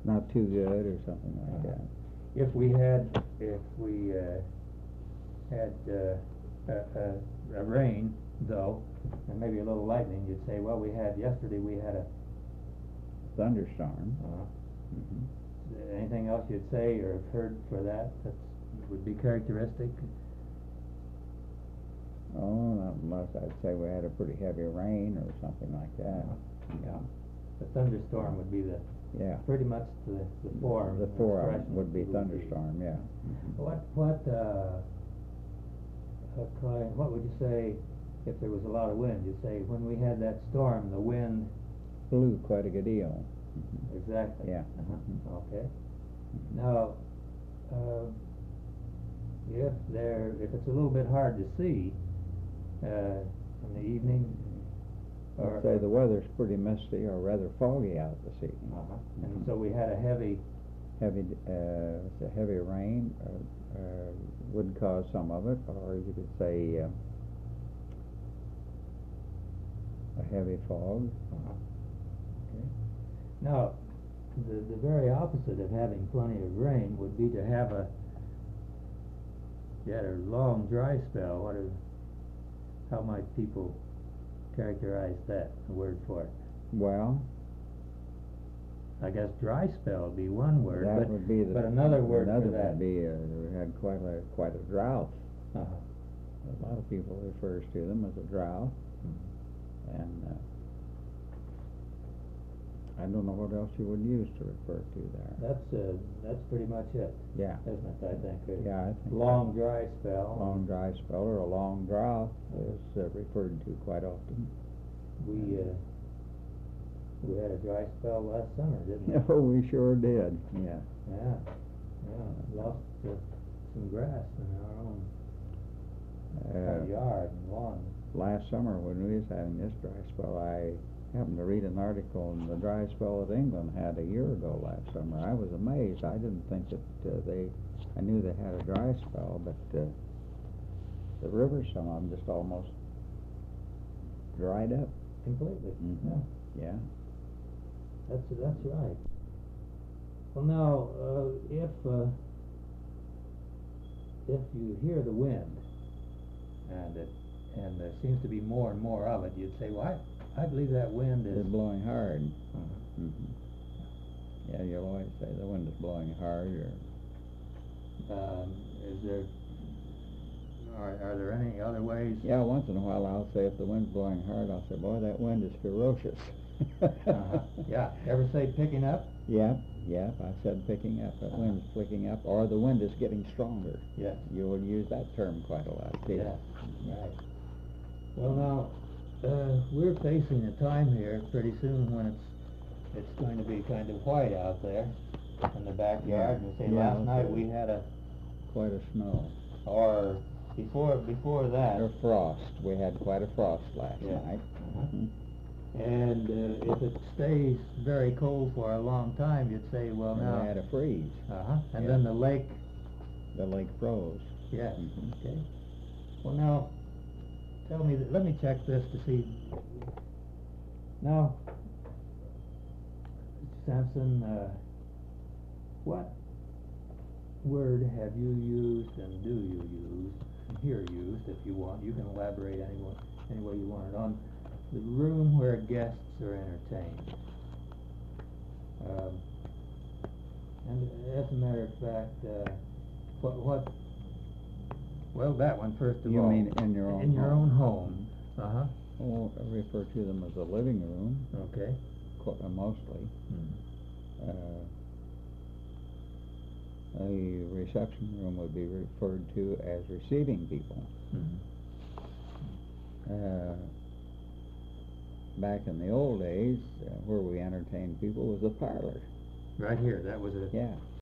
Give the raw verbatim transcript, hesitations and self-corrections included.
not too good or something like Uh-huh. that. If we had, if we uh, had uh, a, a, a rain, though, and maybe a little lightning, you'd say, well, we had, yesterday we had a, Thunderstorm. uh, hmm anything else you'd say or have heard for that that would be characteristic? Oh, not unless I'd say we had a pretty heavy rain or something like that. Yeah. The thunderstorm would be the, Yeah. pretty much the, the form. The form expression would be it thunderstorm, yeah. Mhm. What, what, uh, a kind, what would you say if there was a lot of wind? You'd say, when we had that storm, the wind. Blew quite a good deal. Mhm. Exactly. Yeah. Uh-huh. Mhm. Okay. Now, uh, if there, if it's a little bit hard to see, uh, in the evening, or. I'd say the weather's pretty misty or rather foggy out this evening. Uh-huh. Mhm. And so we had a heavy. Heavy, uh, it's a heavy rain, uh, uh, would cause some of it, or you could say, uh, a heavy fog. Uh-huh. Okay. Now, the, the very opposite of having plenty of rain would be to have a, you had a long dry spell. What is, how might people characterize that, the word for it? Well, I guess dry spell would be one word, that but, would be the. but another word another for that. would be, uh, we had quite a, quite a drought. Uh-huh. A lot of people refers to them as a drought, Mhm. and, uh, I don't know what else you would use to refer to there. That's, uh, that's pretty much it, Yeah, isn't it, I think? A yeah, I think. long dry spell. Long dry spell or a long drought is uh, referred to quite often. We, uh, we had a dry spell last summer, didn't we? Oh, we sure did, yeah. Yeah, yeah, lost uh, some grass in our own Uh, yard and lawn. Last summer when we was having this dry spell, I happened to read an article in the dry spell that England had a year ago last summer. I was amazed. I didn't think that uh, they, I knew they had a dry spell, but uh, the rivers, some of them just almost dried up. Completely, Mhm. yeah, Yeah. that's, that's right. Well, now, uh, if, uh, if you hear the wind, and it, and there seems to be more and more of it, you'd say, well, I, I believe that wind is. It's blowing hard. Uh-huh. Mm-hmm. Yeah, you'll always say the wind is blowing hard, or. Um, is there, are, are there any other ways? Yeah, once in a while I'll say if the wind's blowing hard, I'll say, boy, that wind is ferocious. Uh-huh. Yeah, ever say picking up? Yeah, yeah, I said picking up, that Uh-huh. wind's picking up, or the wind is getting stronger. Yes. You will use that term quite a lot, too. Yeah, right. Well, now, uh, we're facing a time here pretty soon when it's, it's going to be kind of white out there in the backyard. And you say, Yeah, last night okay. we had a, Quite a snow. or before, before that. Or frost, we had quite a frost last Yeah. night. Uh-huh. Mhm. And uh, if it stays very cold for a long time, you'd say, well, And now. we had a freeze, Uh-huh, and Yeah. then the lake. the lake froze. Yes, Mhm. okay. Well, now, tell me, that, let me check this to see. Now, Mister Sampson, uh, what word have you used and do you use, and here used if you want, you can elaborate any, wa- any way you want it, on the room where guests are entertained. Um, and as a matter of fact, uh, what, what, well, that one first of You all. mean in your own In your home? own home, uh-huh, Well, I refer to them as a living room, okay. qu- uh, mostly. Hmm. Uh, a reception room would be referred to as receiving people. Hmm. Uh, back in the old days, uh, where we entertained people was the parlor. Right here, that was a. Yeah.